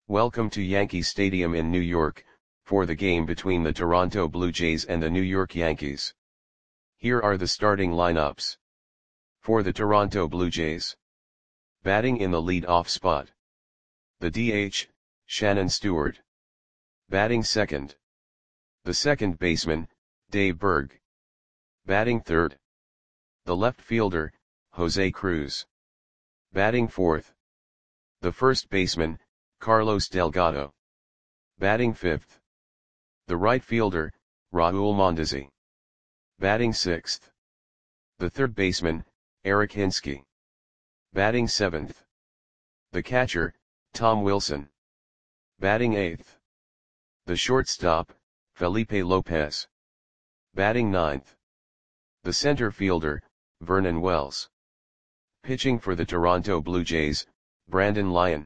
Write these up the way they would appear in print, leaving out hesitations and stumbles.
Welcome to Yankee Stadium in New York, for the game between the Toronto Blue Jays and the New York Yankees. Here are the starting lineups. For the Toronto Blue Jays. Batting in the lead-off spot. The DH, Shannon Stewart. Batting second. The second baseman, Dave Burg. Batting third. The left fielder, Jose Cruz. Batting fourth. The first baseman, Carlos Delgado. Batting fifth. The right fielder, Raul Mondesi. Batting sixth. The third baseman, Eric Hinske. Batting seventh. The catcher, Tom Wilson. Batting eighth. The shortstop, Felipe Lopez. Batting ninth. The center fielder, Vernon Wells. Pitching for the Toronto Blue Jays, Brandon Lyon.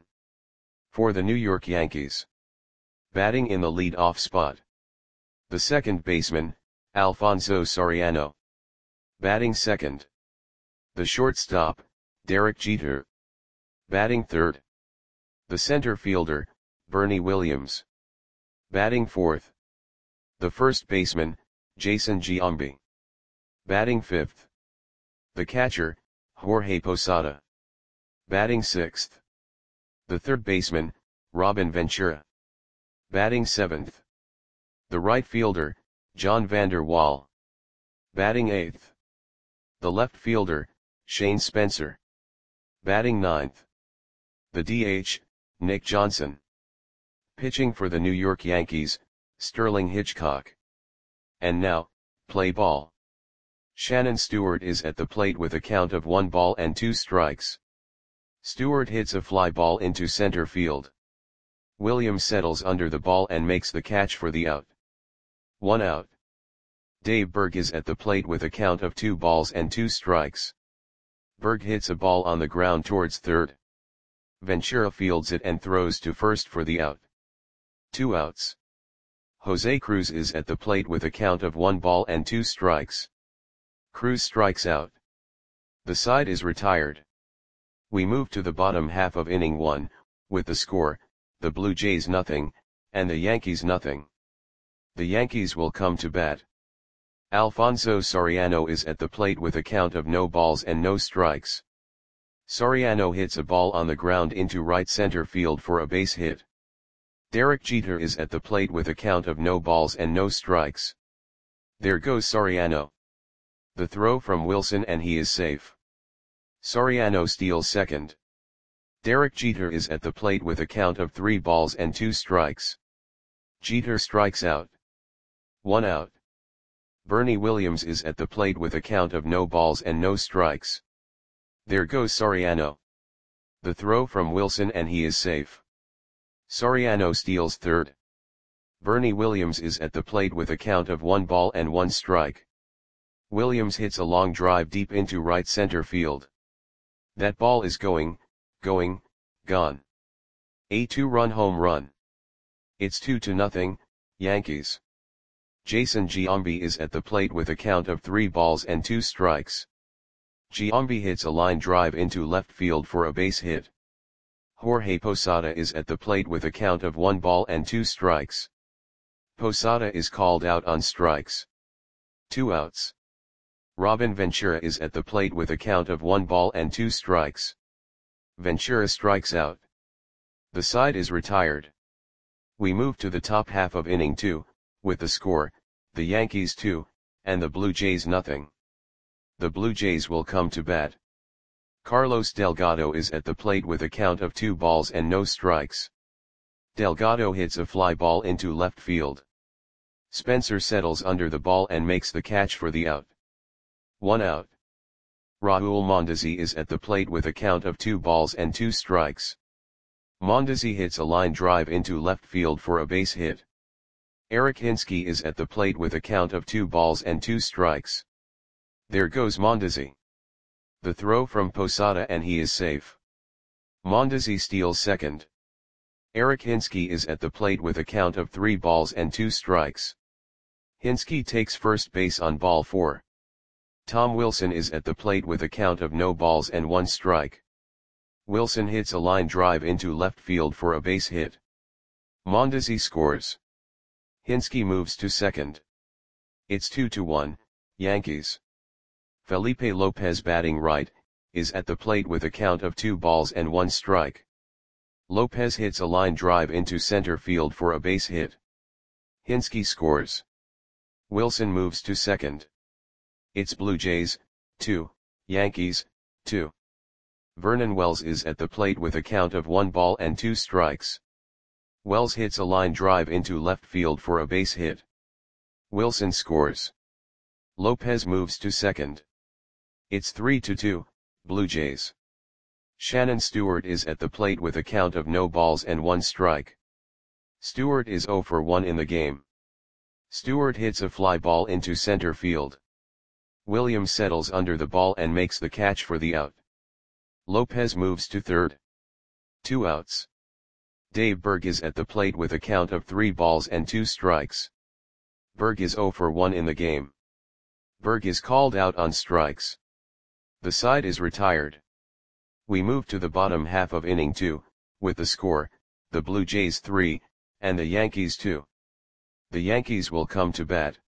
For the New York Yankees. Batting in the lead-off spot. The second baseman, Alfonso Soriano. Batting second. The shortstop, Derek Jeter. Batting third. The center fielder, Bernie Williams. Batting fourth. The first baseman, Jason Giambi. Batting fifth. The catcher, Jorge Posada. Batting sixth. The third baseman, Robin Ventura. Batting seventh. The right fielder, John Vander Wal. Batting eighth. The left fielder, Shane Spencer. Batting ninth. The DH, Nick Johnson. Pitching for the New York Yankees, Sterling Hitchcock. And now, play ball. Shannon Stewart is at the plate with a count of 1 ball and 2 strikes. Stewart hits a fly ball into center field. Williams settles under the ball and makes the catch for the out. 1 out. Dave Burg is at the plate with a count of 2 balls and 2 strikes. Burg hits a ball on the ground towards third. Ventura fields it and throws to first for the out. 2 outs. Jose Cruz is at the plate with a count of 1 ball and 2 strikes. Cruz strikes out. The side is retired. We move to the bottom half of inning 1, with the score, the Blue Jays 0, and the Yankees 0. The Yankees will come to bat. Alfonso Soriano is at the plate with a count of no balls and no strikes. Soriano hits a ball on the ground into right center field for a base hit. Derek Jeter is at the plate with a count of no balls and no strikes. There goes Soriano. The throw from Wilson and he is safe. Soriano steals second. Derek Jeter is at the plate with a count of 3 balls and 2 strikes. Jeter strikes out. 1 out. Bernie Williams is at the plate with a count of no balls and no strikes. There goes Soriano. The throw from Wilson and he is safe. Soriano steals third. Bernie Williams is at the plate with a count of 1 ball and 1 strike. Williams hits a long drive deep into right center field. That ball is gone. A 2-run home run. It's 2-0, Yankees. Jason Giambi is at the plate with a count of 3 balls and 2 strikes. Giambi hits a line drive into left field for a base hit. Jorge Posada is at the plate with a count of 1 ball and 2 strikes. Posada is called out on strikes. 2 outs. Robin Ventura is at the plate with a count of 1 ball and 2 strikes. Ventura strikes out. The side is retired. We move to the top half of inning 2, with the score, the Yankees 2, and the Blue Jays 0. The Blue Jays will come to bat. Carlos Delgado is at the plate with a count of 2 balls and no strikes. Delgado hits a fly ball into left field. Spencer settles under the ball and makes the catch for the out. 1 out. Raul Mondesi is at the plate with a count of 2 balls and 2 strikes. Mondesi hits a line drive into left field for a base hit. Eric Hinske is at the plate with a count of 2 balls and 2 strikes. There goes Mondesi. The throw from Posada and he is safe. Mondesi steals second. Eric Hinske is at the plate with a count of 3 balls and 2 strikes. Hinske takes first base on ball 4. Tom Wilson is at the plate with a count of no balls and 1 strike. Wilson hits a line drive into left field for a base hit. Mondesi scores. Hinski moves to second. It's 2-1, Yankees. Felipe Lopez batting right, is at the plate with a count of 2 balls and 1 strike. Lopez hits a line drive into center field for a base hit. Hinski scores. Wilson moves to second. It's Blue Jays, 2, Yankees, 2. Vernon Wells is at the plate with a count of 1 ball and 2 strikes. Wells hits a line drive into left field for a base hit. Wilson scores. Lopez moves to second. It's 3-2, Blue Jays. Shannon Stewart is at the plate with a count of no balls and 1 strike. Stewart is 0 for 1 in the game. Stewart hits a fly ball into center field. Williams settles under the ball and makes the catch for the out. Lopez moves to third. 2 outs. Dave Berg is at the plate with a count of 3 balls and 2 strikes. Berg is 0 for 1 in the game. Berg is called out on strikes. The side is retired. We move to the bottom half of inning 2, with the score, the Blue Jays 3, and the Yankees 2. The Yankees will come to bat.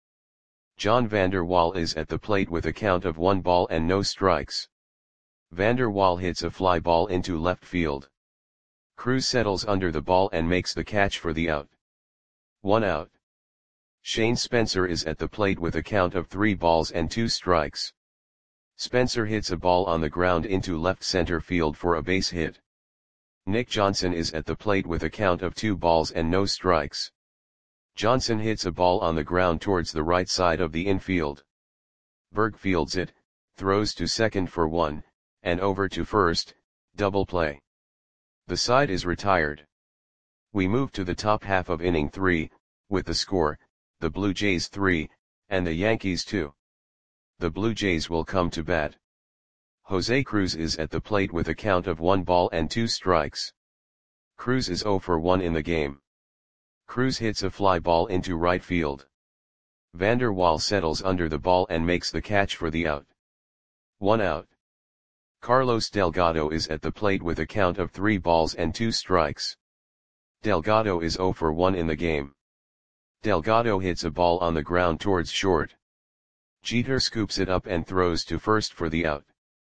John Vander Wal is at the plate with a count of 1 ball and no strikes. Vander Wal hits a fly ball into left field. Cruz settles under the ball and makes the catch for the out. 1 out. Shane Spencer is at the plate with a count of 3 balls and 2 strikes. Spencer hits a ball on the ground into left center field for a base hit. Nick Johnson is at the plate with a count of 2 balls and no strikes. Johnson hits a ball on the ground towards the right side of the infield. Berg fields it, throws to second for 1, and over to first, double play. The side is retired. We move to the top half of inning 3, with the score, the Blue Jays 3, and the Yankees 2. The Blue Jays will come to bat. Jose Cruz is at the plate with a count of 1 ball and 2 strikes. Cruz is 0 for 1 in the game. Cruz hits a fly ball into right field. Vander Wal settles under the ball and makes the catch for the out. 1 out. Carlos Delgado is at the plate with a count of 3 balls and 2 strikes. Delgado is 0 for 1 in the game. Delgado hits a ball on the ground towards short. Jeter scoops it up and throws to first for the out.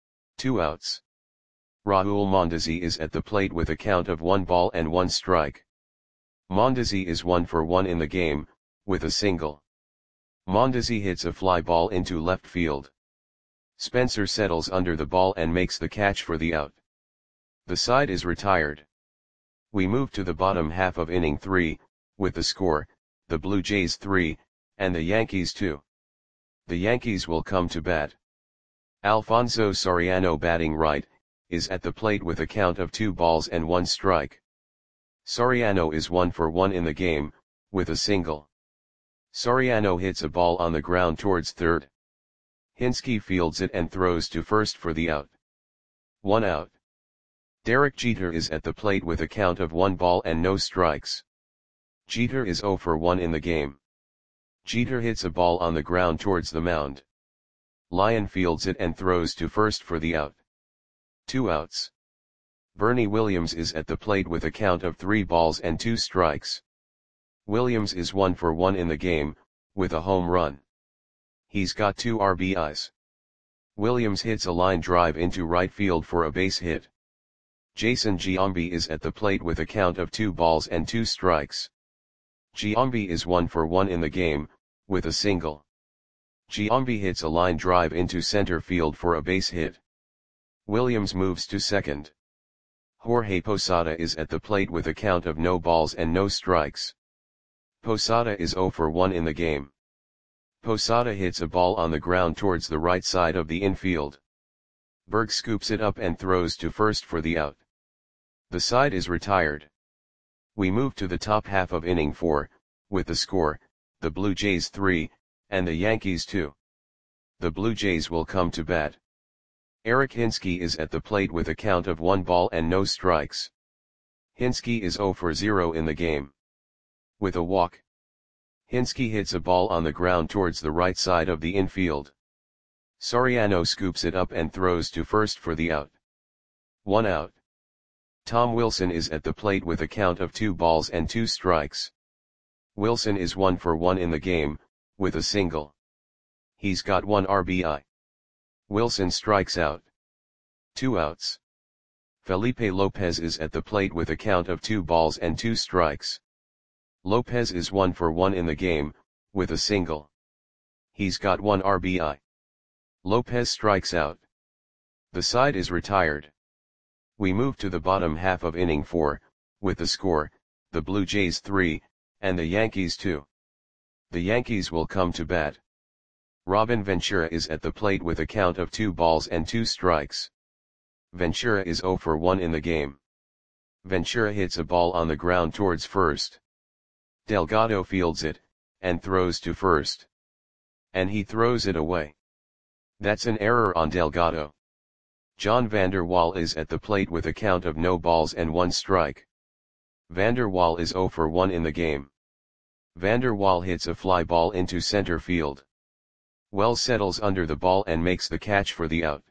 2 outs. Raul Mondesi is at the plate with a count of 1 ball and 1 strike. Mondesi is 1 for 1 in the game, with a single. Mondesi hits a fly ball into left field. Spencer settles under the ball and makes the catch for the out. The side is retired. We move to the bottom half of inning 3, with the score, the Blue Jays 3, and the Yankees 2. The Yankees will come to bat. Alfonso Soriano batting right, is at the plate with a count of 2 balls and 1 strike. Soriano is 1 for 1 in the game, with a single. Soriano hits a ball on the ground towards third. Hinski fields it and throws to first for the out. 1 out. Derek Jeter is at the plate with a count of 1 ball and no strikes. Jeter is 0 for 1 in the game. Jeter hits a ball on the ground towards the mound. Lyon fields it and throws to first for the out. 2 outs. Bernie Williams is at the plate with a count of 3 balls and 2 strikes. Williams is 1 for 1 in the game, with a home run. He's got 2 RBIs. Williams hits a line drive into right field for a base hit. Jason Giambi is at the plate with a count of 2 balls and 2 strikes. Giambi is 1 for 1 in the game, with a single. Giambi hits a line drive into center field for a base hit. Williams moves to second. Jorge Posada is at the plate with a count of no balls and no strikes. Posada is 0 for 1 in the game. Posada hits a ball on the ground towards the right side of the infield. Berg scoops it up and throws to first for the out. The side is retired. We move to the top half of inning 4, with the score, the Blue Jays 3, and the Yankees 2. The Blue Jays will come to bat. Eric Hinski is at the plate with a count of 1 ball and no strikes. Hinski is 0 for 0 in the game. With a walk. Hinski hits a ball on the ground towards the right side of the infield. Soriano scoops it up and throws to first for the out. 1 out. Tom Wilson is at the plate with a count of 2 balls and 2 strikes. Wilson is 1 for 1 in the game, with a single. He's got 1 RBI. Wilson strikes out. 2 outs. Felipe Lopez is at the plate with a count of 2 balls and 2 strikes. Lopez is 1 for 1 in the game, with a single. He's got 1 RBI. Lopez strikes out. The side is retired. We move to the bottom half of inning 4, with the score, the Blue Jays 3, and the Yankees 2. The Yankees will come to bat. Robin Ventura is at the plate with a count of 2 balls and 2 strikes. Ventura is 0 for 1 in the game. Ventura hits a ball on the ground towards first. Delgado fields it, and throws to first. And he throws it away. That's an error on Delgado. John Vander Wal is at the plate with a count of no balls and 1 strike. Vander Wal is 0 for 1 in the game. Vander Wal hits a fly ball into center field. Wells settles under the ball and makes the catch for the out.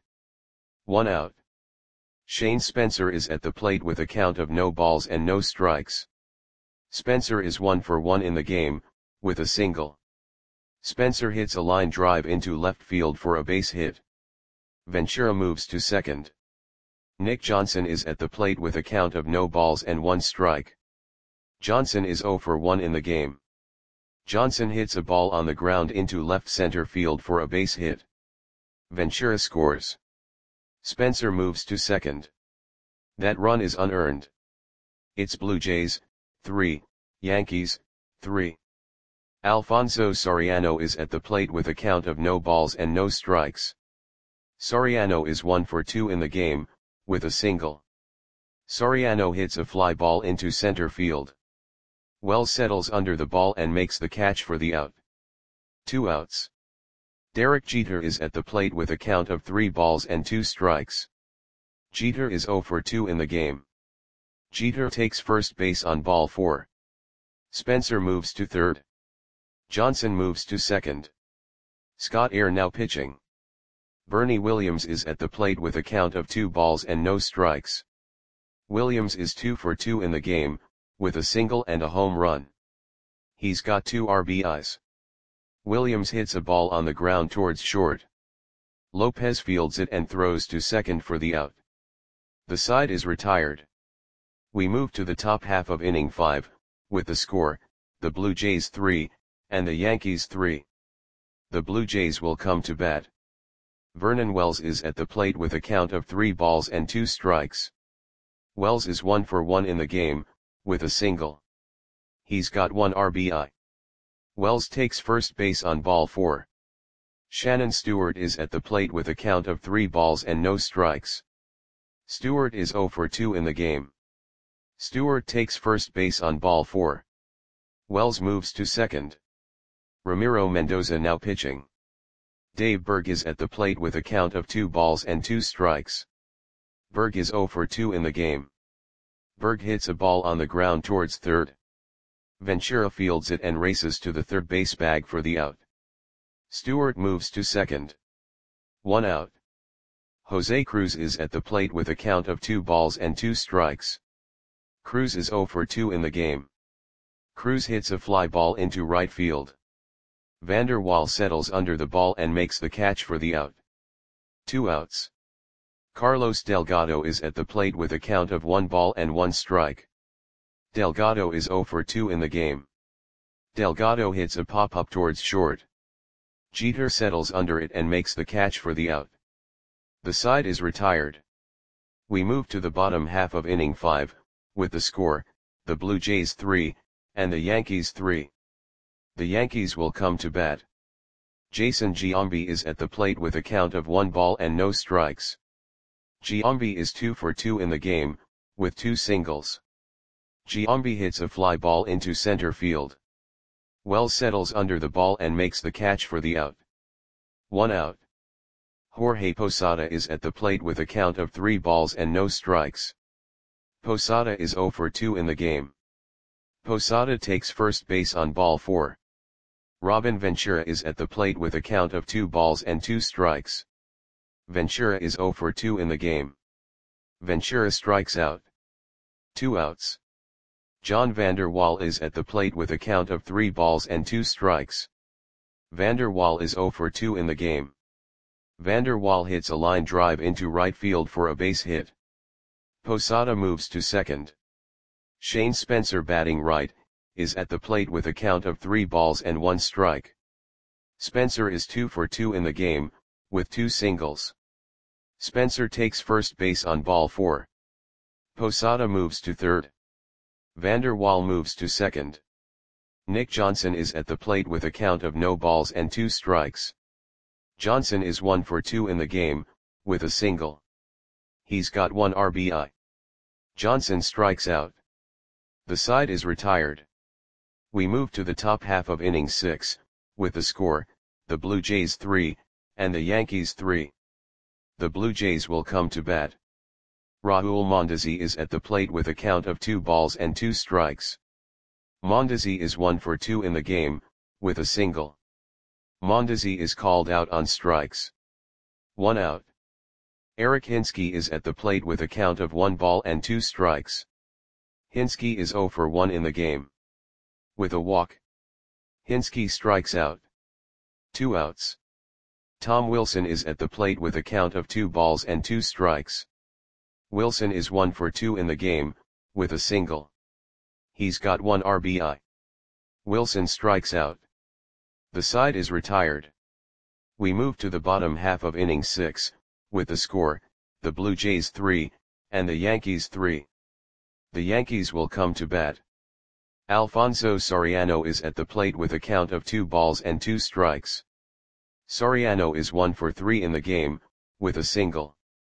1 out. Shane Spencer is at the plate with a count of no balls and no strikes. Spencer is 1 for 1 in the game, with a single. Spencer hits a line drive into left field for a base hit. Ventura moves to second. Nick Johnson is at the plate with a count of no balls and 1 strike. Johnson is 0 for 1 in the game. Johnson hits a ball on the ground into left center field for a base hit. Ventura scores. Spencer moves to second. That run is unearned. It's Blue Jays, 3, Yankees, 3. Alfonso Soriano is at the plate with a count of no balls and no strikes. Soriano is 1 for 2 in the game, with a single. Soriano hits a fly ball into center field. Wells settles under the ball and makes the catch for the out. 2 outs. Derek Jeter is at the plate with a count of 3 balls and 2 strikes. Jeter is 0 for 2 in the game. Jeter takes first base on ball 4. Spencer moves to third. Johnson moves to second. Scott Air now pitching. Bernie Williams is at the plate with a count of 2 balls and no strikes. Williams is 2 for 2 in the game, with a single and a home run. He's got 2 RBIs. Williams hits a ball on the ground towards short. Lopez fields it and throws to second for the out. The side is retired. We move to the top half of inning 5, with the score, the Blue Jays 3, and the Yankees 3. The Blue Jays will come to bat. Vernon Wells is at the plate with a count of 3 balls and 2 strikes. Wells is 1 for 1 in the game, with a single. He's got 1 RBI. Wells takes first base on ball 4. Shannon Stewart is at the plate with a count of 3 balls and no strikes. Stewart is 0 for 2 in the game. Stewart takes first base on ball 4. Wells moves to second. Ramiro Mendoza now pitching. Dave Berg is at the plate with a count of 2 balls and 2 strikes. Berg is 0 for 2 in the game. Berg hits a ball on the ground towards third. Ventura fields it and races to the third base bag for the out. Stewart moves to second. 1 out. Jose Cruz is at the plate with a count of 2 balls and 2 strikes. Cruz is 0 for 2 in the game. Cruz hits a fly ball into right field. Vander Wal settles under the ball and makes the catch for the out. 2 outs. Carlos Delgado is at the plate with a count of 1 ball and 1 strike. Delgado is 0 for 2 in the game. Delgado hits a pop-up towards short. Jeter settles under it and makes the catch for the out. The side is retired. We move to the bottom half of inning 5, with the score, the Blue Jays 3, and the Yankees 3. The Yankees will come to bat. Jason Giambi is at the plate with a count of 1 ball and no strikes. Giambi is 2 for 2 in the game, with 2 singles. Giambi hits a fly ball into center field. Wells settles under the ball and makes the catch for the out. 1 out. Jorge Posada is at the plate with a count of 3 balls and no strikes. Posada is 0 for 2 in the game. Posada takes first base on ball 4. Robin Ventura is at the plate with a count of 2 balls and 2 strikes. Ventura is 0 for 2 in the game. Ventura strikes out. 2 outs. John Vander Wal is at the plate with a count of 3 balls and 2 strikes. Vander Wal is 0 for 2 in the game. Vander Wal hits a line drive into right field for a base hit. Posada moves to second. Shane Spencer, batting right, is at the plate with a count of 3 balls and 1 strike. Spencer is 2 for 2 in the game, with 2 singles. Spencer takes first base on ball 4. Posada moves to third. Vander Wal moves to second. Nick Johnson is at the plate with a count of no balls and 2 strikes. Johnson is 1 for 2 in the game, with a single. He's got 1 RBI. Johnson strikes out. The side is retired. We move to the top half of inning 6, with the score, the Blue Jays 3, and the Yankees 3. The Blue Jays will come to bat. Raul Mondesi is at the plate with a count of 2 balls and 2 strikes. Mondesi is 1 for 2 in the game, with a single. Mondesi is called out on strikes. 1 out. Eric Hinske is at the plate with a count of 1 ball and 2 strikes. Hinske is 0 for 1 in the game. With a walk. Hinske strikes out. 2 outs. Tom Wilson is at the plate with a count of 2 balls and 2 strikes. Wilson is 1 for 2 in the game, with a single. He's got 1 RBI. Wilson strikes out. The side is retired. We move to the bottom half of inning 6, with the score, the Blue Jays 3, and the Yankees 3. The Yankees will come to bat. Alfonso Soriano is at the plate with a count of 2 balls and 2 strikes. Soriano is 1 for 3 in the game, with a single.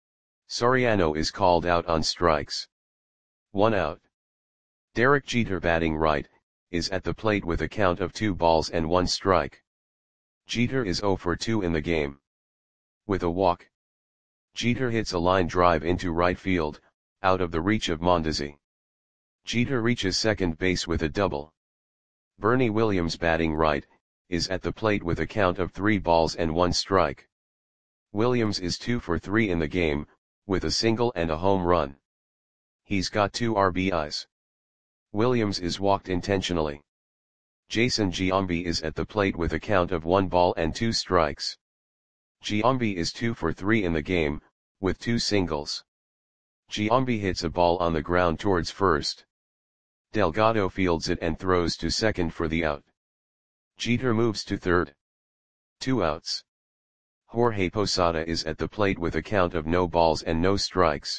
Soriano is called out on strikes. 1 out. Derek Jeter, batting right, is at the plate with a count of 2 balls and 1 strike. Jeter is 0 for 2 in the game. With a walk. Jeter hits a line drive into right field, out of the reach of Mondesi. Jeter reaches second base with a double. Bernie Williams, batting right, is at the plate with a count of 3 balls and 1 strike. Williams is 2 for 3 in the game, with a single and a home run. He's got 2 RBIs. Williams is walked intentionally. Jason Giambi is at the plate with a count of 1 ball and 2 strikes. Giambi is 2 for 3 in the game, with 2 singles. Giambi hits a ball on the ground towards first. Delgado fields it and throws to second for the out. Jeter moves to third. 2 outs. Jorge Posada is at the plate with a count of no balls and no strikes.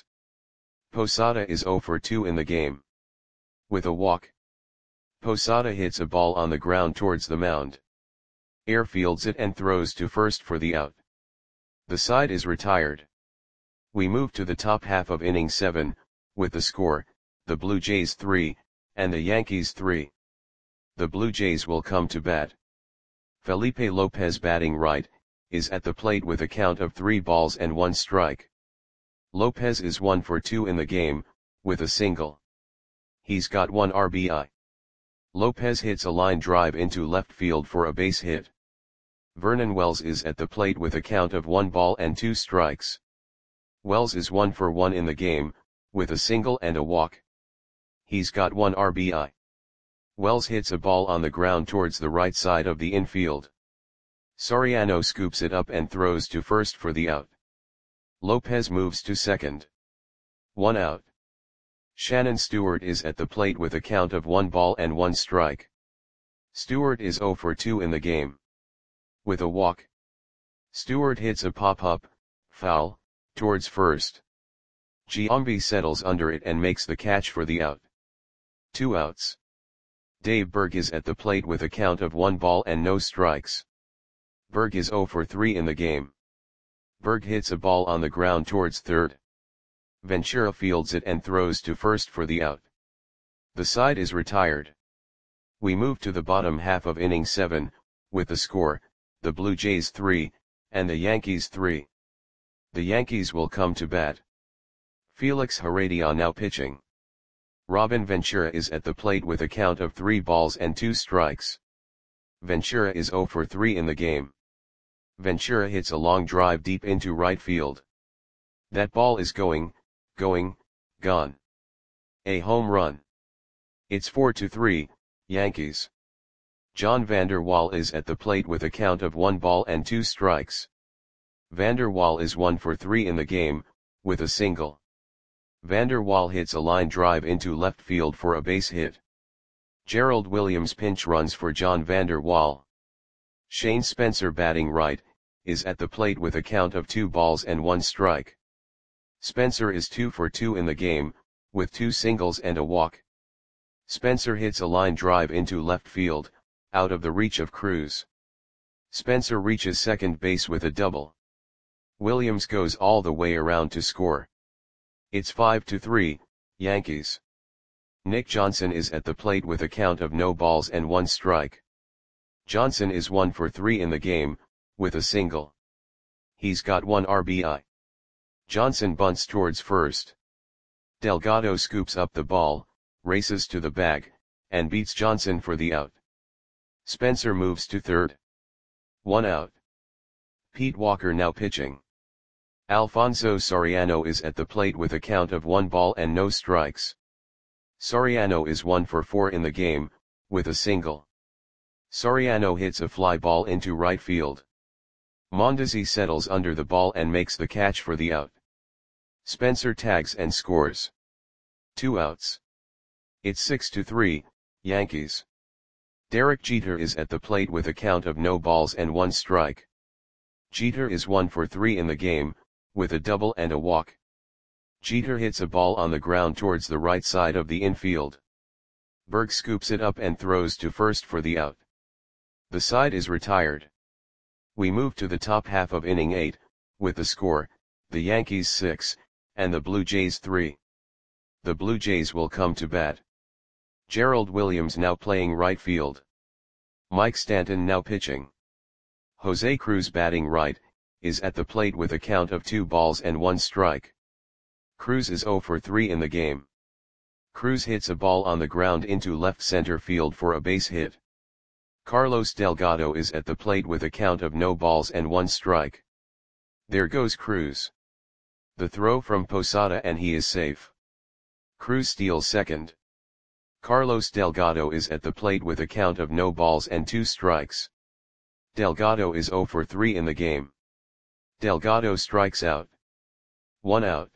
Posada is 0 for 2 in the game. With a walk. Posada hits a ball on the ground towards the mound. Air fields it and throws to first for the out. The side is retired. We move to the top half of inning 7, with the score, the Blue Jays 3, and the Yankees 3. The Blue Jays will come to bat. Felipe Lopez, batting right, is at the plate with a count of 3 balls and 1 strike. Lopez is 1 for 2 in the game, with a single. He's got 1 RBI. Lopez hits a line drive into left field for a base hit. Vernon Wells is at the plate with a count of 1 ball and 2 strikes. Wells is 1 for 1 in the game, with a single and a walk. He's got 1 RBI. Wells hits a ball on the ground towards the right side of the infield. Soriano scoops it up and throws to first for the out. Lopez moves to second. 1 out. Shannon Stewart is at the plate with a count of 1 ball and 1 strike. Stewart is 0 for 2 in the game. With a walk. Stewart hits a pop-up, foul, towards first. Giambi settles under it and makes the catch for the out. 2 outs. Dave Berg is at the plate with a count of 1 ball and no strikes. Berg is 0 for 3 in the game. Berg hits a ball on the ground towards third. Ventura fields it and throws to first for the out. The side is retired. We move to the bottom half of inning 7, with the score, the Blue Jays 3, and the Yankees 3. The Yankees will come to bat. Felix Heredia now pitching. Robin Ventura is at the plate with a count of 3 balls and 2 strikes. Ventura is 0 for 3 in the game. Ventura hits a long drive deep into right field. That ball is gone. A home run. It's 4-3, Yankees. John Vander Wal is at the plate with a count of 1 ball and 2 strikes. Vander Wal is 1 for 3 in the game, with a single. Vander Wal hits a line drive into left field for a base hit. Gerald Williams pinch runs for John Vander Wal. Shane Spencer, batting right, is at the plate with a count of 2 balls and 1 strike. Spencer is 2 for 2 in the game, with 2 singles and a walk. Spencer hits a line drive into left field, out of the reach of Cruz. Spencer reaches second base with a double. Williams goes all the way around to score. It's 5-3, Yankees. Nick Johnson is at the plate with a count of no balls and 1 strike. Johnson is 1 for 3 in the game, with a single. He's got 1 RBI. Johnson bunts towards first. Delgado scoops up the ball, races to the bag, and beats Johnson for the out. Spencer moves to third. 1 out. Pete Walker now pitching. Alfonso Soriano is at the plate with a count of 1 ball and no strikes. Soriano is 1 for 4 in the game, with a single. Soriano hits a fly ball into right field. Mondesi settles under the ball and makes the catch for the out. Spencer tags and scores. 2 outs. It's 6-3, Yankees. Derek Jeter is at the plate with a count of no balls and 1 strike. Jeter is 1 for 3 in the game, with a double and a walk. Jeter hits a ball on the ground towards the right side of the infield. Berg scoops it up and throws to first for the out. The side is retired. We move to the top half of inning 8, with the score, the Yankees 6, and the Blue Jays 3. The Blue Jays will come to bat. Gerald Williams now playing right field. Mike Stanton now pitching. Jose Cruz, batting right, is at the plate with a count of 2 balls and 1 strike. Cruz is 0 for 3 in the game. Cruz hits a ball on the ground into left center field for a base hit. Carlos Delgado is at the plate with a count of no balls and 1 strike. There goes Cruz. The throw from Posada and he is safe. Cruz steals second. Carlos Delgado is at the plate with a count of no balls and 2 strikes. Delgado is 0 for 3 in the game. Delgado strikes out. 1 out.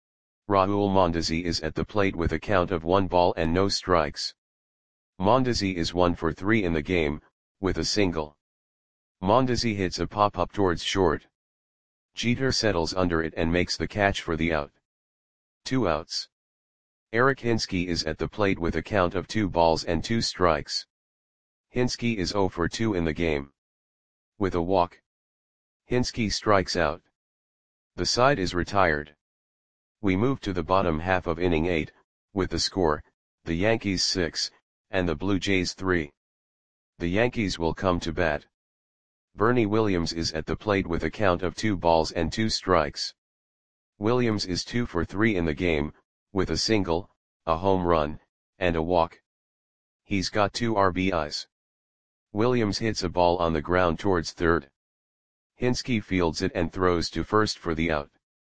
Raul Mondesi is at the plate with a count of 1 ball and no strikes. Mondesi is 1 for 3 in the game, with a single. Mondesi hits a pop-up towards short. Jeter settles under it and makes the catch for the out. 2 outs. Eric Hinske is at the plate with a count of 2 balls and 2 strikes. Hinske is 0 for 2 in the game. With a walk. Hinske strikes out. The side is retired. We move to the bottom half of inning 8, with the score, the Yankees 6, and the Blue Jays 3. The Yankees will come to bat. Bernie Williams is at the plate with a count of 2 balls and 2 strikes. Williams is 2 for 3 in the game, with a single, a home run, and a walk. He's got 2 RBIs. Williams hits a ball on the ground towards third. Hinske fields it and throws to first for the out.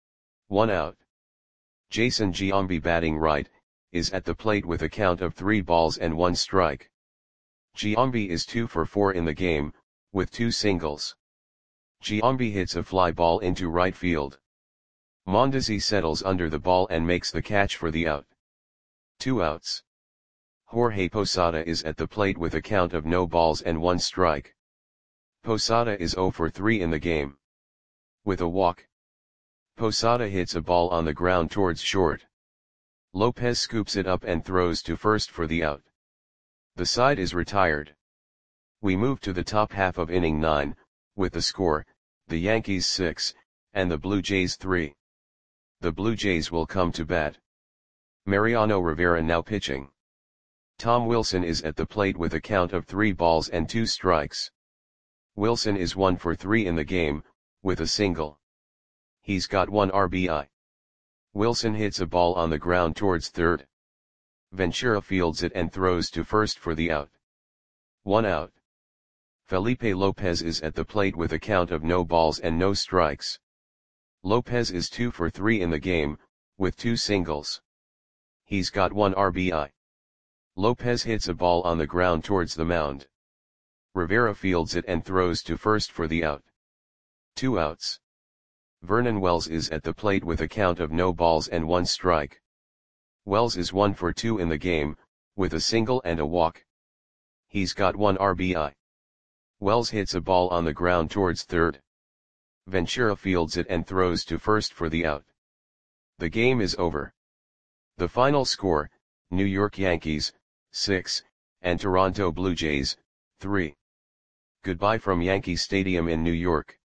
1 out. Jason Giambi, batting right, is at the plate with a count of 3 balls and 1 strike. Giambi is 2 for 4 in the game, with 2 singles. Giambi hits a fly ball into right field. Mondesi settles under the ball and makes the catch for the out. 2 outs. Jorge Posada is at the plate with a count of no balls and 1 strike. Posada is 0 for 3 in the game. With a walk. Posada hits a ball on the ground towards short. Lopez scoops it up and throws to first for the out. The side is retired. We move to the top half of inning 9, with the score, the Yankees 6, and the Blue Jays 3. The Blue Jays will come to bat. Mariano Rivera now pitching. Tom Wilson is at the plate with a count of 3 balls and 2 strikes. Wilson is 1 for 3 in the game, with a single. He's got 1 RBI. Wilson hits a ball on the ground towards third. Ventura fields it and throws to first for the out. 1 out. Felipe Lopez is at the plate with a count of no balls and no strikes. Lopez is 2 for 3 in the game, with 2 singles. He's got 1 RBI. Lopez hits a ball on the ground towards the mound. Rivera fields it and throws to first for the out. 2 outs. Vernon Wells is at the plate with a count of no balls and 1 strike. Wells is 1 for 2 in the game, with a single and a walk. He's got 1 RBI. Wells hits a ball on the ground towards third. Ventura fields it and throws to first for the out. The game is over. The final score, New York Yankees, 6, and Toronto Blue Jays, 3. Goodbye from Yankee Stadium in New York.